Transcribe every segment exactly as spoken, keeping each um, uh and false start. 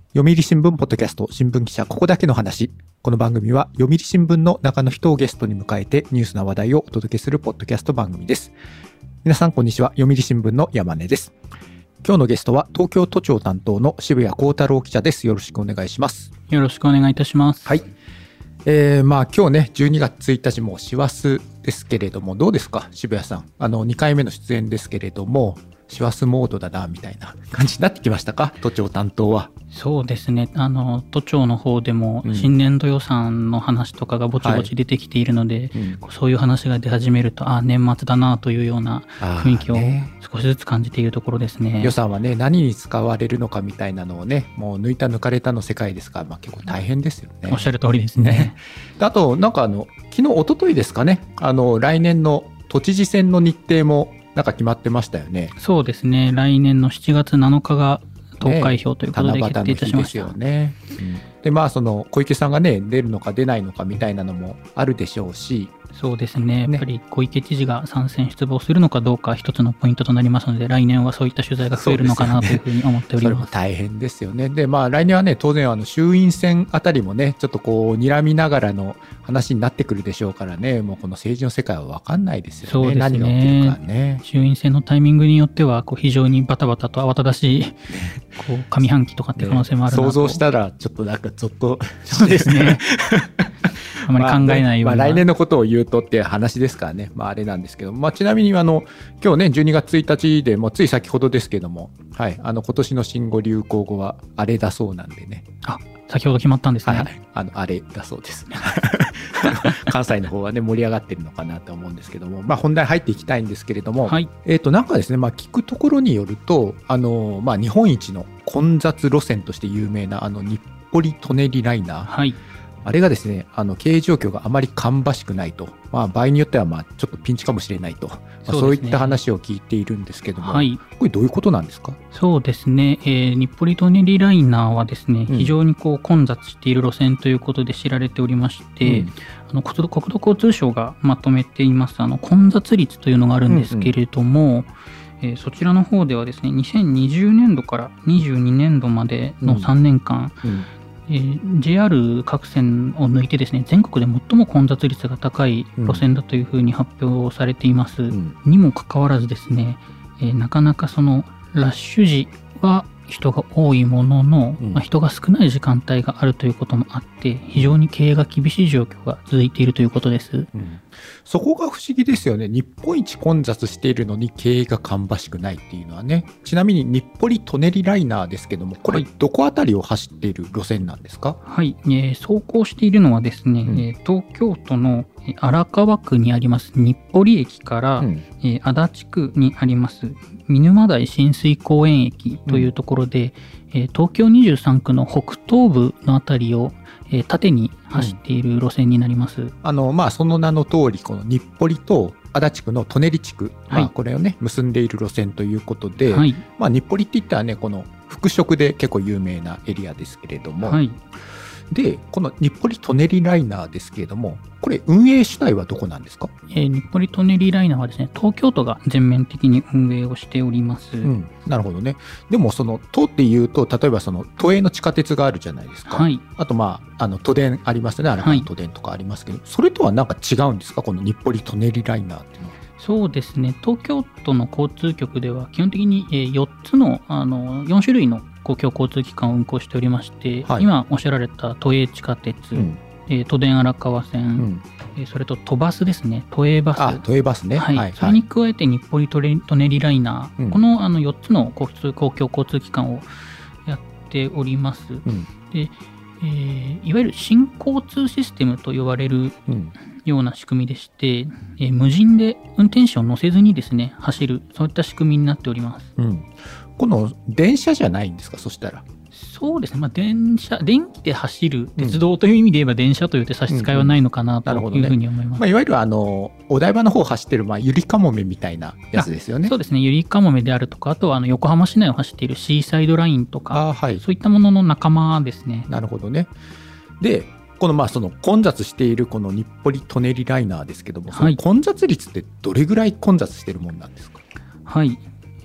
読売新聞ポッドキャスト新聞記者ここだけの話。この番組は読売新聞の中の人をゲストに迎えてニュースな話題をお届けするポッドキャスト番組です。皆さんこんにちは。読売新聞の山根です。今日のゲストは東京都庁担当の渋谷幸太郎記者です。よろしくお願いします。 よろしくお願いいたします。 はい。えー、まあ今日ねじゅうにがつついたちも師走ですけれども、どうですか渋谷さん。あのにかいめの出演ですけれども、師走モードだなみたいな感じになってきましたか、都庁担当は。 そうですね、あの都庁の方でも新年度予算の話とかがぼちぼち出てきているので、うんはい、そういう話が出始めると、あ年末だなというような雰囲気を少しずつ感じているところですね。 予算はね何に使われるのかみたいなのをね、もう抜いた抜かれたの世界ですから、まあ、結構大変ですよね。 おっしゃる通りですね。 ねあとなんかあの昨日一昨日ですかね、あの来年の都知事選の日程もなんか決まってましたよね。 そうですね、来年のしちがつなのかが投開票ということで決定いたしました。 ね、七夕の日ですよね。うん、でまあその小池さんがね出るのか出ないのかみたいなのもあるでしょうし。 そうですね、やっぱり小池知事が参戦出馬するのかどうか一つのポイントとなりますので、来年はそういった取材が増えるのかなというふうに思っております。 それも大変ですよね。でまあ来年はね当然あの衆院選あたりもねちょっとこう睨みながらの話になってくるでしょうからね、もうこの政治の世界は分かんないですよね。 そうですね、 何が起きるかね。 衆院選のタイミングによってはこう非常にバタバタと慌ただしいこう上半期とかって可能性もあるなと、 ね、想像したらちょっとなんかちょっとそうですねあまり考えないような、 まあねまあ、来年のことを言うとっていう話ですからね、まあ、あれなんですけど、まあ、ちなみにあの今日ねじゅうにがつついたちでもうつい先ほどですけども、はい、あの今年の新語・流行語はあれだそうなんでね。 あ、先ほど決まったんですね。 はいはい、あのあれだそうですね関西の方はね盛り上がってるのかなと思うんですけども、まあ、本題入っていきたいんですけれども、はい、えーとなんかですね、まあ、聞くところによるとあの、まあ、日本一の混雑路線として有名なあの日暮里・舎人ライナー、はい、あれがですね、あの経営状況があまり芳しくないと、まあ、場合によってはまあちょっとピンチかもしれないと、まあ、そういった話を聞いているんですけども、はい、これどういうことなんですか？ そうですね、えー、日暮里・舎人ライナーはですね、うん、非常にこう混雑している路線ということで知られておりまして、うん、あの国土、国土交通省がまとめていますあの混雑率というのがあるんですけれども、うんうんえー、そちらの方ではですね、にせんにじゅうねんどからにじゅうにねんどまでのさんねんかん、うんうんえー、ジェイアール 各線を抜いてですね、全国で最も混雑率が高い路線だというふうに発表されています、うん、にもかかわらずですね、えー、なかなかそのラッシュ時は人が多いものの、うんまあ、人が少ない時間帯があるということもあって非常に経営が厳しい状況が続いているということです、うん、 そこが不思議ですよね。日本一混雑しているのに経営が芳しくないっていうのはね。ちなみに日暮里・舎人ライナーですけども、これどこあたりを走っている路線なんですか？ はい、えー、走行しているのはですね、うん、えー、東京都の荒川区にあります日暮里駅から、うんえー、足立区にあります見沼台親水公園駅というところで、うんえー、東京にじゅうさんくの北東部のあたりを、えー、縦に走っている路線になります、うん、 あのまあ、その名の通りこの日暮里と足立区の舎人地区、はいまあ、これをね結んでいる路線ということで、はいまあ、日暮里っていったらねこの服飾で結構有名なエリアですけれども、はいでこの日暮里・舎人ライナーですけれども、これ運営主体はどこなんですか？ えー、日暮里・舎人ライナーはですね、東京都が全面的に運営をしております、うん、 なるほどね。でもその都っていうと例えばその都営の地下鉄があるじゃないですか、はい、あとまああの都電ありますね、荒川都電とかありますけど、はい、それとはなんか違うんですか、この日暮里・舎人ライナーっていうのは？ そうですね、東京都の交通局では基本的によっつの、あのよんしゅるいの公共交通機関を運行しておりまして、はい、今おっしゃられた都営地下鉄、うんえー、都電荒川線、うんえー、それと都バスですね、都営バス、 あ都営バスね、 はいはい、それに加えて日暮里・舎人ライナー、うん、この、あのよっつの交通公共交通機関をやっております、うん、でえー、いわゆる新交通システムと呼ばれるような仕組みでして、えー、無人で運転手を乗せずにですね走る、そういった仕組みになっております、うん、 この電車じゃないんですか？そしたらそうですね、まあ、電車電気で走る鉄道という意味で言えば電車という手差し支えはないのかなというふうに思います、 まあ、いわゆるあのお台場の方を走ってる、まあ、ゆりかもめみたいなやつですよね。 そうですね、ゆりかもめであるとか、あとはあの横浜市内を走っているシーサイドラインとか、はい、そういったものの仲間ですね。 なるほどね。でこのまあその混雑しているこの日暮里・舎人ライナーですけども、その混雑率ってどれぐらい混雑しているものなんですか？ はい、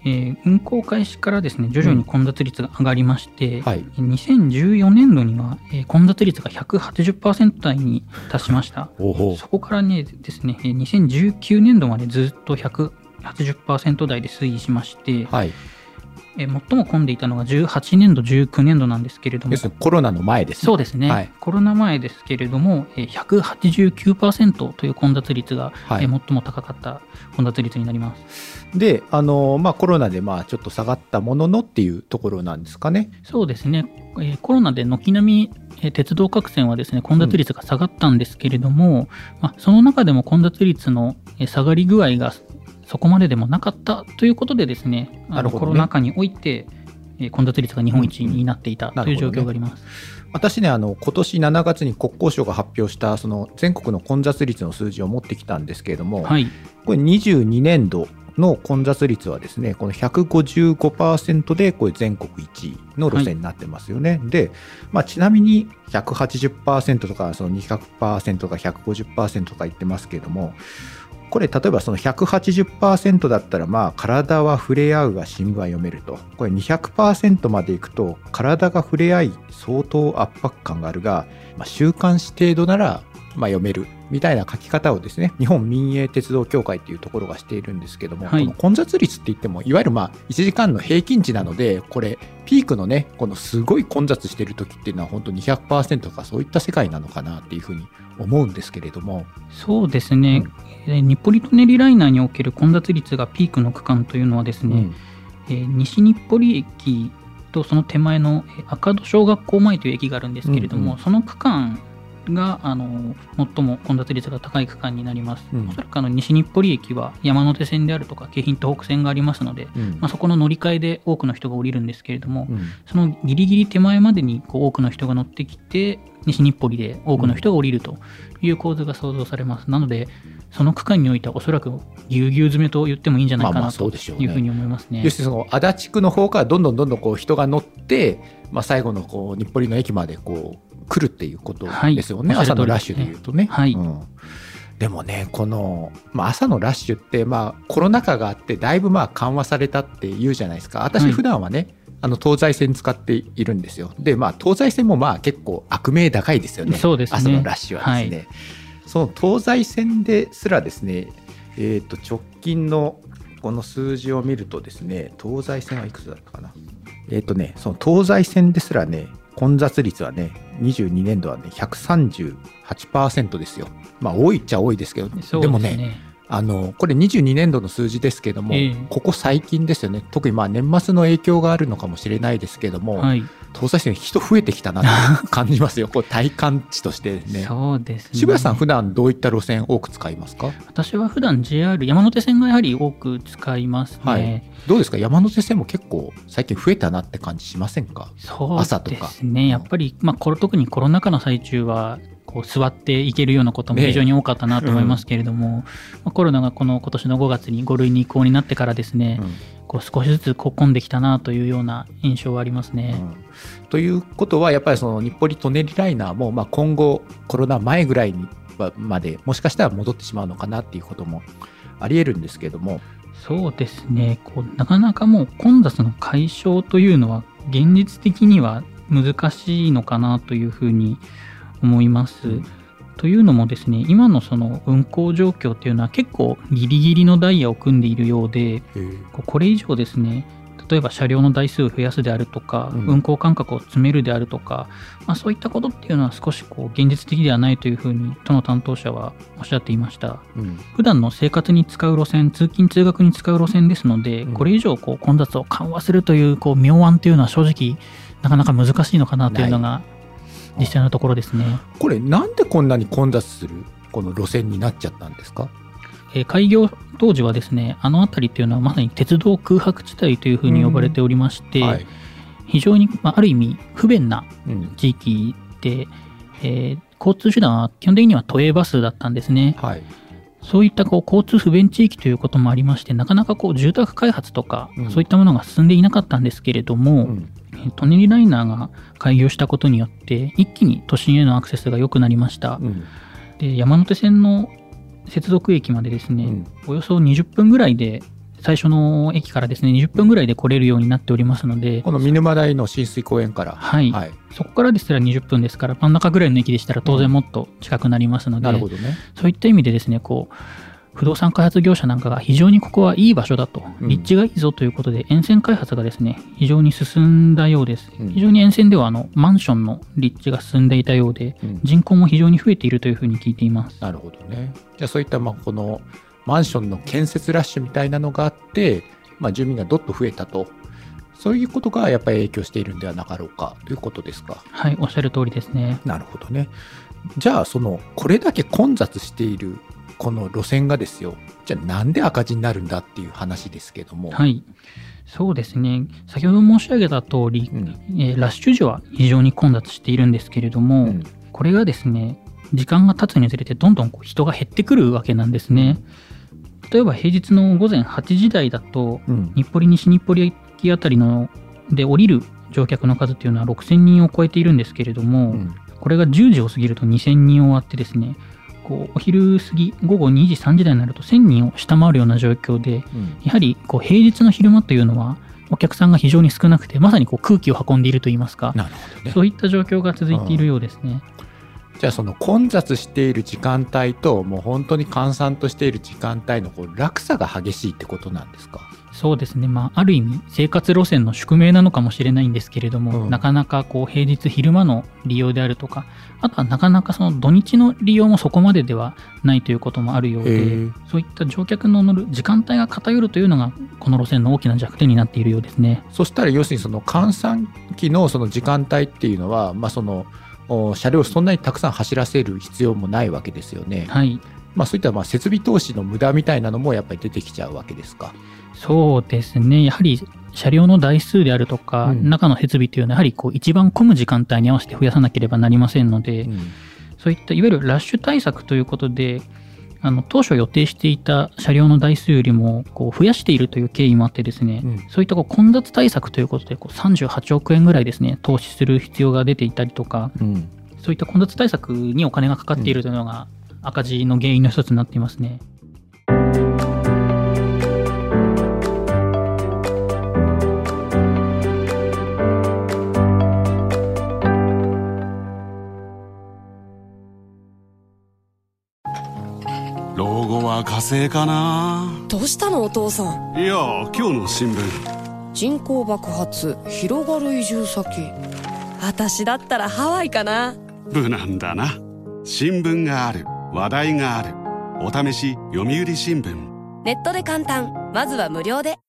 えー、運行開始からですね徐々に混雑率が上がりまして、うんはい、にせんじゅうよねんどには、えー、混雑率が ひゃくはちじゅっパーセント 台に達しましたそこからねですねにせんじゅうきゅうねんどまでずっと ひゃくはちじゅっパーセント 台で推移しまして、はいえー、最も混んでいたのがじゅうはちねんどじゅうきゅうねんどなんですけれども、 コロナの前ですね。 そうですね、はい、コロナ前ですけれども ひゃくはちじゅうきゅうパーセント という混雑率が、はいえー、最も高かった混雑率になります。 であの、まあ、コロナでまあちょっと下がったもののっていうところなんですかね。 そうですね、えー、コロナで軒並み、えー、鉄道各線はですね混雑率が下がったんですけれども、うんまあ、その中でも混雑率の下がり具合がそこまででもなかったということでですね、あのコロナ禍において混雑率が日本一になっていたという状況があります。うんね、私ねあの今年しちがつに国交省が発表したその全国の混雑率の数字を持ってきたんですけれども、はい、これにじゅうにねんどの混雑率はですねこの ひゃくごじゅうごパーセント でこれ全国いちいの路線になってますよね。はい、で、まあ、ちなみに ひゃくはちじゅっパーセント とかそのにひゃくパーセントとか ひゃくごじゅっパーセント とか言ってますけれども、これ例えばその ひゃくはちじゅっパーセント だったらまあ体は触れ合うが新聞は読めると、これ にひゃくパーセント までいくと体が触れ合い相当圧迫感があるが、まあ、週刊誌程度ならまあ読めるみたいな書き方をですね日本民営鉄道協会というところがしているんですけども、はい、この混雑率って言ってもいわゆるまあいちじかんの平均値なので、これピークのねこのすごい混雑している時っていうのは本当に にひゃくパーセント とかそういった世界なのかなっていうふうに思うんですけれども。 そうですね、うん、日暮里・舎人ライナーにおける混雑率がピークの区間というのはですね、うんえー、西日暮里駅とその手前の赤戸小学校前という駅があるんですけれども、うんうん、その区間があの最も混雑率が高い区間になります。うん、おそらくあの西日暮里駅は山手線であるとか京浜東北線がありますので、うんまあ、そこの乗り換えで多くの人が降りるんですけれども、うん、そのギリギリ手前までにこう多くの人が乗ってきて西日暮里で多くの人が降りるという構図が想像されます。なのでその区間においてはおそらくぎゅうぎゅう詰めと言ってもいいんじゃないかなというふうに思いますね。 要するにその足立区の方からどんどんどんどんこう人が乗って、まあ、最後のこう日暮里の駅までこう来るっていうことですよね、はい、朝のラッシュでいうとね、はいうん、でもねこの、まあ、朝のラッシュって、まあ、コロナ禍があってだいぶまあ緩和されたって言うじゃないですか。私普段はね、はい、あの東西線使っているんですよ。で、まあ、東西線もまあ結構悪名高いですよね。 そうですね、 朝のラッシュはですね、はい、その東西線ですらですね、えー、と直近のこの数字を見るとですね、東西線はいくつだったかな、えっ、ー、とねその東西線ですらね混雑率はねにじゅうにねんどはね ひゃくさんじゅうはちパーセント ですよ。まあ多いっちゃ多いですけど、で, でもねあのこれにじゅうにねんどの数字ですけども、えー、ここ最近ですよね。特にまあ年末の影響があるのかもしれないですけども、はい、東西線人増えてきたなと感じますよこう体感値としてね。 そうですね。 渋谷さん普段どういった路線多く使いますか？ 私は普段 ジェイアール 山手線がやはり多く使いますね。はい、 どうですか？山手線も結構最近増えたなって感じしませんか？ そうですね、やっぱり、まあ、特にコロナ禍の最中はこう座っていけるようなことも非常に多かったなと思いますけれども、ねうんまあ、コロナがこの今年のごがつにご類に移行になってからですね、うん、こう少しずつこう混んできたなというような印象はありますね。 うん、ということはやっぱりその日暮里・舎人ライナーもまあ今後コロナ前ぐらいにまでもしかしたら戻ってしまうのかなっていうこともありえるんですけども。 そうですね、こうなかなかもう混雑の解消というのは現実的には難しいのかなというふうに思います。うん、というのもですね、今のその運行状況というのは結構ギリギリのダイヤを組んでいるようで、ここれ以上ですね、例えば車両の台数を増やすであるとか、うん、運行間隔を詰めるであるとか、まあ、そういったことっていうのは少しこう現実的ではないというふうに都の担当者はおっしゃっていました。うん、普段の生活に使う路線、通勤通学に使う路線ですので、うん、これ以上こう混雑を緩和するというこう妙案というのは正直なかなか難しいのかなというのが実際のところですね。 これなんでこんなに混雑するこの路線になっちゃったんですか？ えー、開業当時はですね、あの辺りというのはまさに鉄道空白地帯というふうに呼ばれておりまして、はい、非常に、まあ、ある意味不便な地域で、うんえー、交通手段は基本的には都営バスだったんですね。はい、そういったこう交通不便地域ということもありまして、なかなかこう住宅開発とか、うん、そういったものが進んでいなかったんですけれども、うん舎人ライナーが開業したことによって一気に都心へのアクセスが良くなりました。うん、で山手線の接続駅までですね、うん、およそにじゅっぷんぐらいで最初の駅からですねにじゅっぷんぐらいで来れるようになっておりますので、 この見沼台の親水公園から、 はい、はい、そこからですらにじゅっぷんですから、真ん中ぐらいの駅でしたら当然もっと近くなりますので、うん、なるほどね、そういった意味でですね、こう不動産開発業者なんかが非常にここはいい場所だと、立地がいいぞということで、沿線開発がですね非常に進んだようです。非常に沿線ではあのマンションの立地が進んでいたようで、人口も非常に増えているというふうに聞いています。 なるほどね。じゃあそういったまあこのマンションの建設ラッシュみたいなのがあって、まあ、住民がどっと増えたと、そういうことがやっぱり影響しているんではなかろうかということですか。 はい、おっしゃる通りですね。 なるほどね。じゃあそのこれだけ混雑しているこの路線がですよ、じゃあなんで赤字になるんだっていう話ですけども。 はい、そうですね、先ほど申し上げた通り、うん、えー、ラッシュ時は非常に混雑しているんですけれども、うん、これがですね時間が経つにつれてどんどんこう人が減ってくるわけなんですね。例えば平日の午前はちじ台だと、うん、日暮里西日暮里駅あたりので降りる乗客の数っていうのはろくせんにんを超えているんですけれども、うん、これがじゅうじを過ぎるとにせんにんを割ってですね、こうお昼過ぎ午後にじさんじ台になるとせんにんを下回るような状況で、うん、やはりこう平日の昼間というのはお客さんが非常に少なくて、まさにこう空気を運んでいるといいますか、 なるほどね、 そういった状況が続いているようですね。 うん、じゃあその混雑している時間帯ともう本当に閑散としている時間帯のこう落差が激しいってことなんですか。 そうですね、まあ、ある意味生活路線の宿命なのかもしれないんですけれども、うん、なかなかこう平日昼間の利用であるとか、あとはなかなかその土日の利用もそこまでではないということもあるようで、そういった乗客の乗る時間帯が偏るというのがこの路線の大きな弱点になっているようですね。 そしたら要するにその閑散期のその時間帯っていうのは、まあ、その車両をそんなにたくさん走らせる必要もないわけですよね。 はい、 まあ、そういったまあ設備投資の無駄みたいなのもやっぱり出てきちゃうわけですか。 そうですね、やはり車両の台数であるとか、うん、中の設備というのはやはりこう一番混む時間帯に合わせて増やさなければなりませんので、うん、そういったいわゆるラッシュ対策ということで、あの当初予定していた車両の台数よりもこう増やしているという経緯もあってですね、うん、そういったこう混雑対策ということでこうさんじゅうはちおくえんぐらいですね投資する必要が出ていたりとか、うん、そういった混雑対策にお金がかかっているというのが赤字の原因の一つになっていますね。 老後は火星かな。 どうしたのお父さん。 いや今日の新聞、 人口爆発広がる移住先。私だったらハワイかな。 無難だな。新聞がある、話題がある。お試し読売新聞。 ネットで簡単、まずは無料で。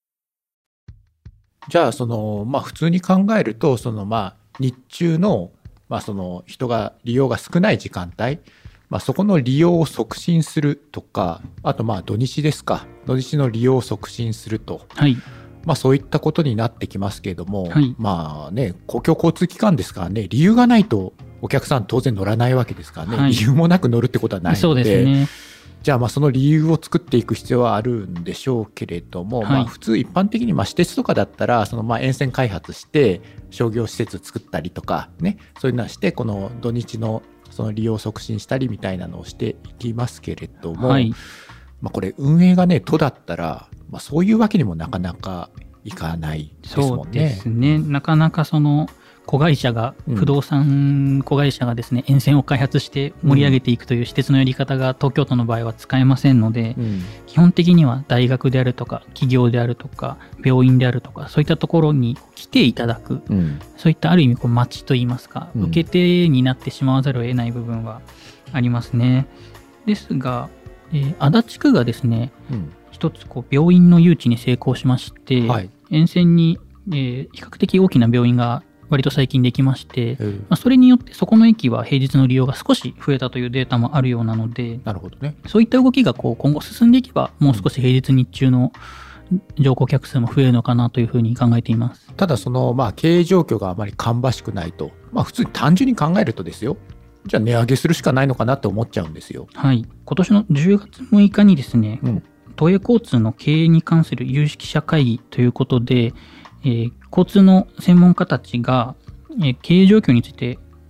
じゃあそのまあ普通に考えると、そのまあ日中のまあその人が利用が少ない時間帯、まあ、そこの利用を促進するとか、あとまあ土日ですか、土日の利用を促進すると、 はい、 まあ、そういったことになってきますけれども、 はい、 まあね、公共交通機関ですからね、理由がないとお客さん当然乗らないわけですからね、はい、理由もなく乗るってことはないので、 そうですね、 じゃあまあその理由を作っていく必要はあるんでしょうけれども、はい、まあ普通一般的にまあ私鉄とかだったらそのまあ沿線開発して商業施設作ったりとかね、そういうのはしてこの土日のその利用を促進したりみたいなのをしていきますけれども、はい、まあ、これ運営がね都だったら、まあ、そういうわけにもなかなかいかないですもんね。 そうですね、なかなかその子会社が、不動産子会社がですね、沿線を開発して盛り上げていくという私鉄のやり方が東京都の場合は使えませんので、うん、基本的には大学であるとか企業であるとか病院であるとかそういったところに来ていただく、うん、そういったある意味こう街といいますか、うん、受け手になってしまわざるを得ない部分はありますね。ですが、えー、足立区がですね、うん、一つこう病院の誘致に成功しまして、はい、沿線に、えー、比較的大きな病院が割と最近できまして、まあ、それによってそこの駅は平日の利用が少し増えたというデータもあるようなので、 なるほどね、 そういった動きがこう今後進んでいけばもう少し平日日中の乗降客数も増えるのかなというふうに考えています。 ただそのまあ経営状況があまり芳しくないと、まあ、普通に単純に考えるとですよ、じゃあ値上げするしかないのかなって思っちゃうんですよ。 はい、今年のじゅうがつむいかにですね、うん、都営交通の経営に関する有識者会議ということで、えー、交通の専門家たちが、えー、経営状況について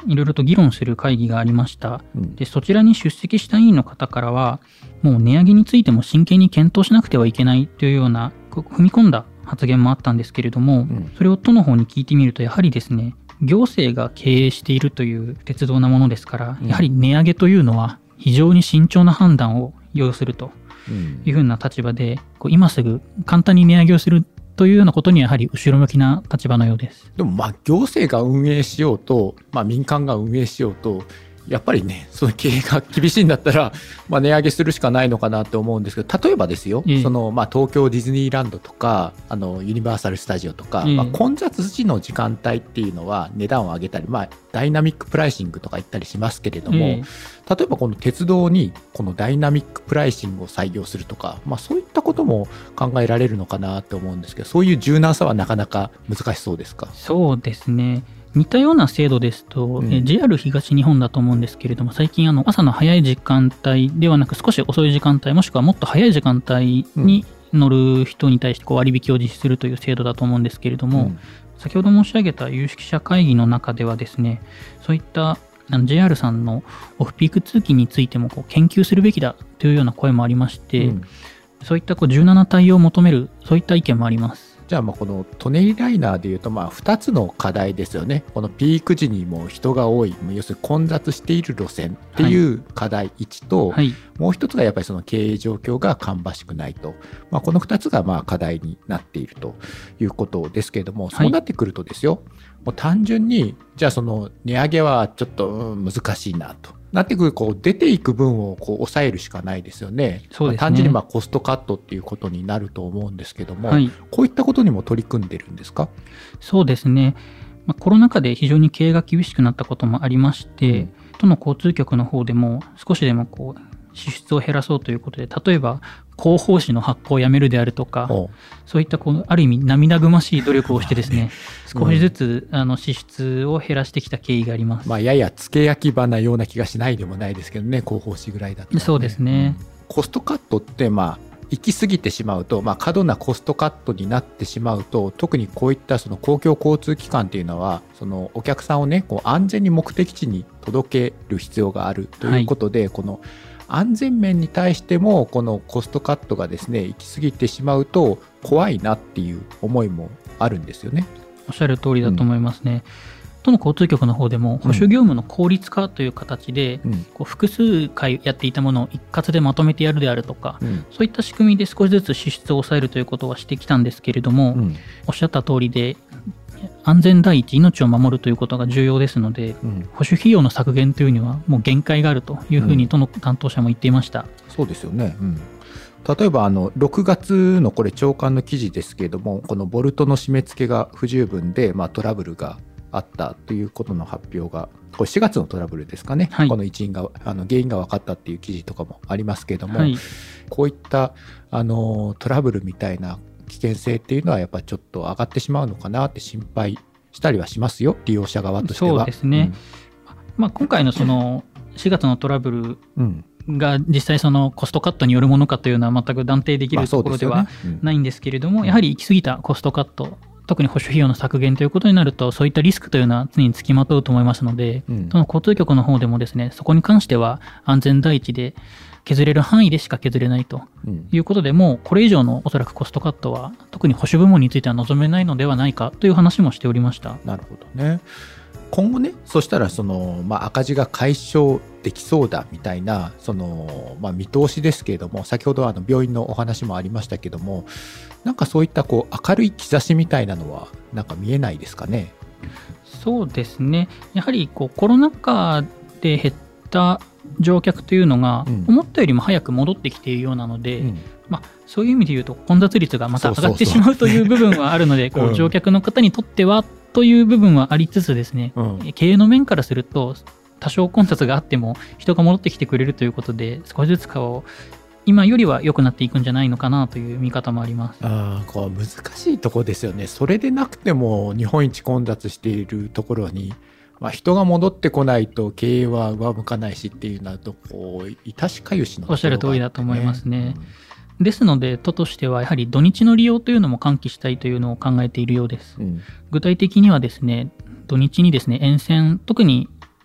いろいろと議論する会議がありました。 うん、 でそちらに出席した委員の方からは、もう値上げについても真剣に検討しなくてはいけないというような踏み込んだ発言もあったんですけれども、うん、それを都の方に聞いてみると、やはりですね、行政が経営しているという鉄道なものですから、うん、やはり値上げというのは非常に慎重な判断を要するというふうな立場で、こう今すぐ簡単に値上げをするというようなことにはやはり後ろ向きな立場のようです。 でもまあ行政が運営しようと、まあ、民間が運営しようと、やっぱりね、その経営が厳しいんだったら、まあ、値上げするしかないのかなって思うんですけど、例えばですよ、ええ、そのまあ東京ディズニーランドとかあのユニバーサル・スタジオとか、ええまあ、混雑時の時間帯っていうのは値段を上げたり、まあ、ダイナミックプライシングとか言ったりしますけれども、ええ、例えばこの鉄道にこのダイナミックプライシングを採用するとか、まあ、そういったことも考えられるのかなと思うんですけど、そういう柔軟さはなかなか難しそうですか？ そうですね、似たような制度ですと、うん、え ジェイアール 東日本だと思うんですけれども、最近あの朝の早い時間帯ではなく少し遅い時間帯、もしくはもっと早い時間帯に乗る人に対してこう割引を実施するという制度だと思うんですけれども、うん、先ほど申し上げた有識者会議の中ではですね、そういったあの ジェイアール さんのオフピーク通勤についてもこう研究するべきだというような声もありまして、うん、そういったこう柔軟な対応を求める、そういった意見もあります。 じゃあまあこの舎人ライナーでいうとまあふたつの課題ですよね。このピーク時にも人が多い、要するに混雑している路線っていう課題いちと、はい、もう一つがやっぱりその経営状況が芳しくないと、まあ、このふたつがまあ課題になっているということですけれども、そうなってくるとですよ、はい、もう単純にじゃあその値上げはちょっと、うん、難しいなとなってくる、こう出ていく分をこう抑えるしかないですよね。そうですね。まあ、単純にまあコストカットっていうことになると思うんですけども、はい、こういったことにも取り組んでるんですか？ そうですね、まあ、コロナ禍で非常に経営が厳しくなったこともありまして、うん、都の交通局の方でも少しでもこう支出を減らそうということで、例えば広報誌の発行をやめるであるとか、そういったこうある意味涙ぐましい努力をしてですね少しずつあの支出を減らしてきた経緯があります。 まあ、やや付け焼き場なような気がしないでもないですけどね、広報誌ぐらいだと、ね、 そうですね、 うん、コストカットってまあ行き過ぎてしまうと、まあ、過度なコストカットになってしまうと、特にこういったその公共交通機関っていうのはそのお客さんをねこう安全に目的地に届ける必要があるということで、はい、この安全面に対してもこのコストカットがですね行き過ぎてしまうと怖いなっていう思いもあるんですよね。 おっしゃる通りだと思いますね。うん、都の交通局の方でも保守業務の効率化という形で、うん、こう複数回やっていたものを一括でまとめてやるであるとか、うん、そういった仕組みで少しずつ支出を抑えるということはしてきたんですけれども、うん、おっしゃった通りで安全第一、命を守るということが重要ですので、うん、保守費用の削減というにはもう限界があるというふうに都の担当者も言っていました。 うん、そうですよね。うん、例えばあのろくがつのこれ朝刊の記事ですけれども、このボルトの締め付けが不十分で、まあ、トラブルがあったということの発表が、これしがつのトラブルですかね、はい、この一因があの原因が分かったっていう記事とかもありますけれども、はい、こういったあのトラブルみたいな危険性っていうのはやっぱりちょっと上がってしまうのかなって心配したりはしますよ、利用者側としては。 そうですね、うん、まあ、今回のそのしがつのトラブルが実際そのコストカットによるものかというのは全く断定できるところではないんですけれども、まあそうですよね。うん、やはり行き過ぎたコストカット、特に保守費用の削減ということになると、そういったリスクというのは常につきまとうと思いますので、うん、その交通局の方でもですね、そこに関しては安全第一で削れる範囲でしか削れないということで、うん、もうこれ以上のおそらくコストカットは特に保守部門については望めないのではないかという話もしておりました。 なるほどね。今後ね、そしたらその、まあ、赤字が解消できそうだみたいなその、まあ、見通しですけれども、先ほどあの病院のお話もありましたけども、なんかそういったこう明るい兆しみたいなのはなんか見えないですかね。 そうですね、やはりこうコロナ禍で減った乗客というのが思ったよりも早く戻ってきているようなので、うん、まあ、そういう意味でいうと混雑率がまた上がってしまうという部分はあるので、こう乗客の方にとってはという部分はありつつですね、うん、経営の面からすると多少混雑があっても人が戻ってきてくれるということで、少しずつこう今よりは良くなっていくんじゃないのかなという見方もあります。 あ、こう難しいところですよね。それでなくても日本一混雑しているところに、まあ、人が戻ってこないと経営は上向かないしっていうのはとこう致しかゆしのところが、ね、 おっしゃる通りだと思いますね。うん、ですので都としてはやはり土日の利用というのも喚起したいというのを考えているようです。うん、具体的にはですね、土日にですね沿線、特に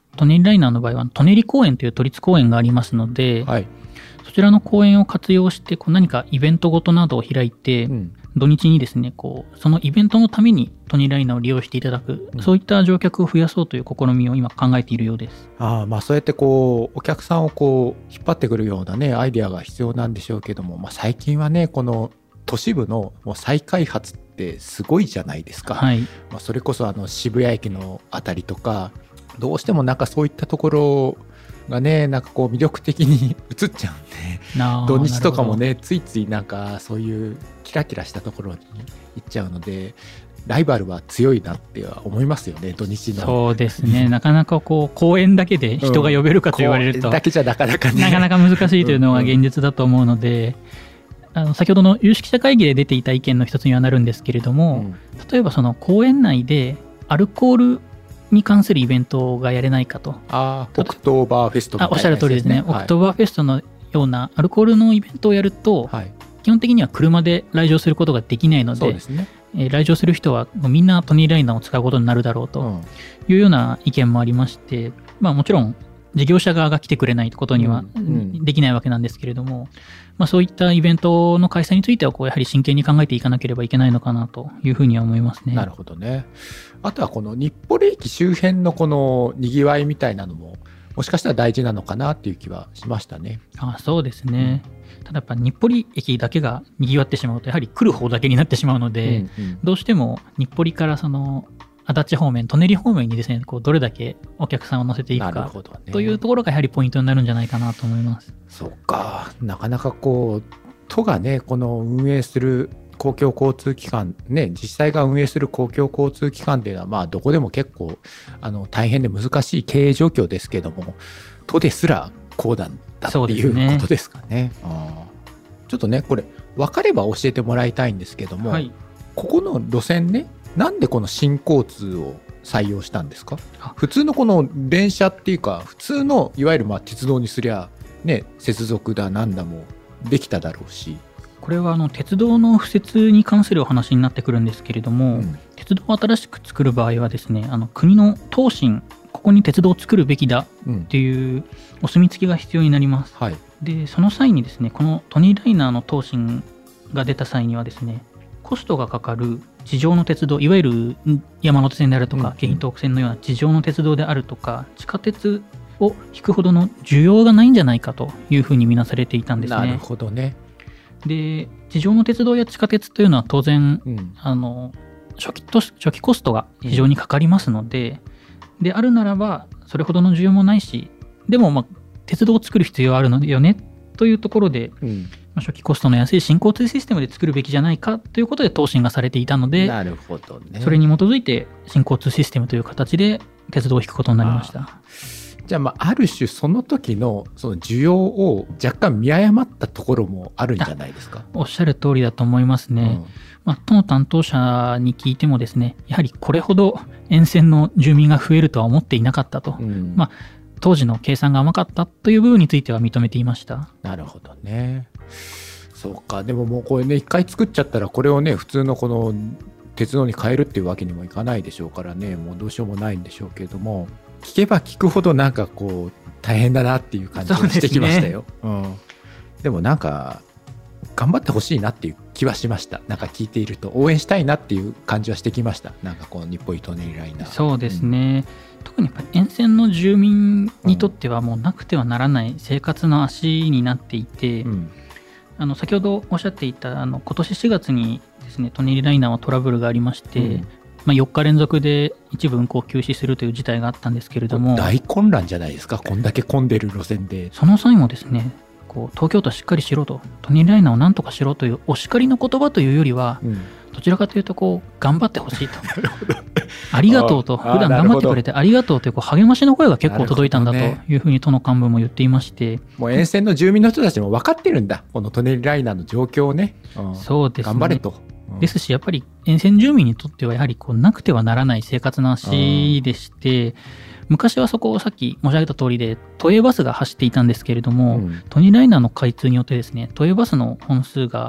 舎人ライナーの場合は舎人公園という都立公園がありますので、 はい、 そちらの公園を活用してこう何かイベントごとなどを開いて、うん、土日にですねこうそのイベントのために舎人ライナーを利用していただく、うん、そういった乗客を増やそうという試みを今考えているようです。 あまあそうやってこうお客さんをこう引っ張ってくるようなねアイデアが必要なんでしょうけども、まあ、最近はねこの都市部のもう再開発ってすごいじゃないですか、 はいまあ、それこそあの渋谷駅のあたりとかどうしてもなんかそういったところがねなんかこう魅力的に映っちゃうんで土日とかもねついついなんかそういうキラキラしたところに行っちゃうのでライバルは強いなっては思いますよね土日の。 そうですねなかなかこう公園だけで人が呼べるかと言われると、 うん、だけじゃなかなかねなかなか難しいというのが現実だと思うので、うんうん、あの先ほどの有識者会議で出ていた意見の一つにはなるんですけれども、うん、例えばその公園内でアルコールに関するイベントがやれないかと。 ああオクトーバーフェストみたいなやつですね。 あおっしゃる通りですね、はい、オクトーバーフェストのようなアルコールのイベントをやると、はい、基本的には車で来場することができないので、そうですね、えー、来場する人はみんな舎人ライナーを使うことになるだろうというような意見もありまして、うんまあ、もちろん事業者側が来てくれないことにはできないわけなんですけれども、うんうんまあ、そういったイベントの開催についてはこうやはり真剣に考えていかなければいけないのかなというふうには思いますね。 なるほどね。あとはこの日暮里駅周辺のこのにぎわいみたいなのももしかしたら大事なのかなっていう気はしましたね。 あそうですね、うん、ただやっぱ日暮里駅だけがにぎわってしまうとやはり来る方だけになってしまうので、うんうん、どうしても日暮里からその足立方面、舎人方面にですね、こうどれだけお客さんを乗せていくかというところがやはりポイントになるんじゃないかなと思います。 そうか、なかなかこう都がねこの運営する公共交通機関ね自治体が運営する公共交通機関っていうのはまあどこでも結構あの大変で難しい経営状況ですけども都ですらこうなんだっていうことですかね。あちょっとねこれ分かれば教えてもらいたいんですけども、はい、ここの路線ねなんでこの新交通を採用したんですか？普通のこの電車っていうか普通のいわゆるまあ鉄道にすりゃね接続だなんだもできただろうし、 これはあの鉄道の敷設に関するお話になってくるんですけれども、うん、鉄道を新しく作る場合はですねあの国の答申ここに鉄道を作るべきだっていうお墨付きが必要になります、うんはい、でその際にですねこの舎人ライナーの答申が出た際にはですねコストがかかる地上の鉄道いわゆる山手線であるとか京浜東北線のような地上の鉄道であるとか地下鉄を引くほどの需要がないんじゃないかというふうに見なされていたんですね。 なるほどね。 で地上の鉄道や地下鉄というのは当然、うん、あの初期と初期コストが非常にかかりますので、うん、であるならばそれほどの需要もないしでも、まあ、鉄道を作る必要はあるのよねというところで、うんまあ、初期コストの安い新交通システムで作るべきじゃないかということで答申がされていたので、 なるほどね、 それに基づいて新交通システムという形で鉄道を引くことになりました。 じゃあ、まあ、ある種その時のその需要を若干見誤ったところもあるんじゃないですか？ おっしゃる通りだと思いますね、うんまあ、都の担当者に聞いてもですねやはりこれほど沿線の住民が増えるとは思っていなかったと、うんまあ、当時の計算が甘かったという部分については認めていました。 なるほどね。そうか。でももうこれね一回作っちゃったらこれをね普通のこの鉄道に変えるっていうわけにもいかないでしょうからねもうどうしようもないんでしょうけれども聞けば聞くほどなんかこう大変だなっていう感じがしてきましたよ。で, ねうん、でもなんか頑張ってほしいなっていう気はしました。なんか聞いていると応援したいなっていう感じはしてきました。なんかこの日暮里舎人ライナー。 そうですね、うん、特にやっぱり沿線の住民にとってはもうなくてはならない生活の足になっていて、うん、あの先ほどおっしゃっていたあの今年しがつにですね舎人ライナーはトラブルがありまして、うんまあ、よっか連続で一部運行休止するという事態があったんですけれども大混乱じゃないですか。こんだけ混んでる路線でその際もですねこう東京都はしっかりしろと舎人ライナーをなんとかしろというお叱りの言葉というよりは、うん、どちらかというとこう頑張ってほしいとありがとうと普段頑張ってくれてありがとうというこう励ましの声が結構届いたんだというふうに都の幹部も言っていまして、ね、 もう沿線の住民の人たちも分かってるんだこの舎人ライナーの状況をね、うん、 そうですね、 頑張れとですしやっぱり沿線住民にとってはやはりこうなくてはならない生活の足でして、昔はそこをさっき申し上げた通りで都営バスが走っていたんですけれども、うん、舎人ライナーの開通によってですね都営バスの本数が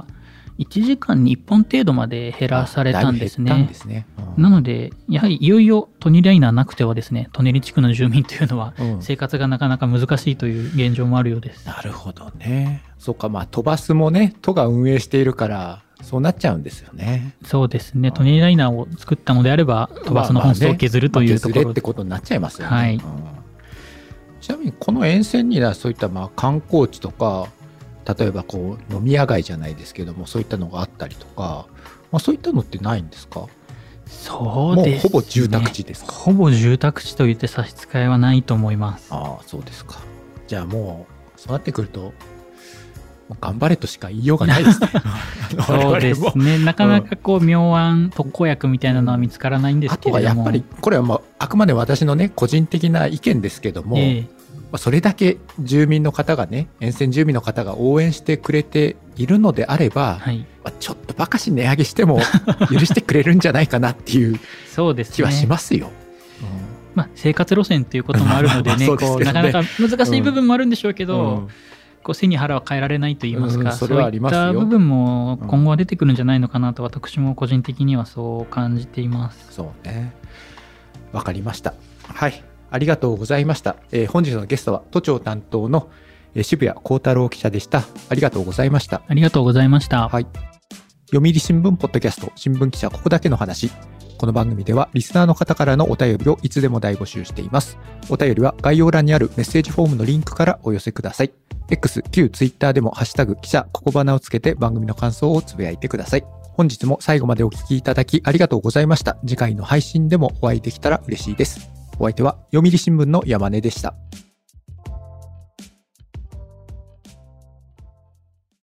いちじかんにいっぽん程度まで減らされたんですね。 だいぶ減ったんですね。うん、 なのでやはりいよいよ舎人ライナーなくてはですね、舎人地区の住民というのは生活がなかなか難しいという現状もあるようです。 うん、なるほどね。そうか、まあ都バスもね都が運営しているからそうなっちゃうんですよね。 そうですね。舎人ライナーを作ったのであれば都バスの本数を削るというところ、 まあまあね、削れってことになっちゃいますよね。 はい。うん、 ちなみにこの沿線にはそういったまあ観光地とか、例えばこう飲み屋街じゃないですけどもそういったのがあったりとか、まあ、そういったのってないんですか？ そうですね。 もうほぼ住宅地ですか？ ほぼ住宅地と言って差し支えはないと思います。 ああ、そうですか。じゃあもうそうなってくると頑張れとしか言いようがないですね。 そうですね。なかなかこう妙案特効薬みたいなのは見つからないんですけれども、 あとはやっぱりこれはまああくまで私のね個人的な意見ですけども、えー、それだけ住民の方がね、沿線住民の方が応援してくれているのであれば、はい、まあ、ちょっとばかし値上げしても許してくれるんじゃないかなっていう気はしますよ。 うん、まあ、生活路線ということもあるのでね、こうなかなか難しい部分もあるんでしょうけど、うんうん、こう背に腹は変えられないと言いますか、うん、それはありますよ。そういった部分も今後は出てくるんじゃないのかなと私も個人的にはそう感じています。 そうね、わかりました。はい、ありがとうございました。えー、本日のゲストは都庁担当の渋谷幸太郎記者でした。ありがとうございました。 ありがとうございました。 はい、読売新聞ポッドキャスト新聞記者ここだけの話。この番組ではリスナーの方からのお便りをいつでも大募集しています。お便りは概要欄にあるメッセージフォームのリンクからお寄せください。X、旧 Twitter でもハッシュタグ記者ここばなをつけて番組の感想をつぶやいてください。本日も最後までお聞きいただきありがとうございました。次回の配信でもお会いできたら嬉しいです。お相手は読売新聞の山根でした。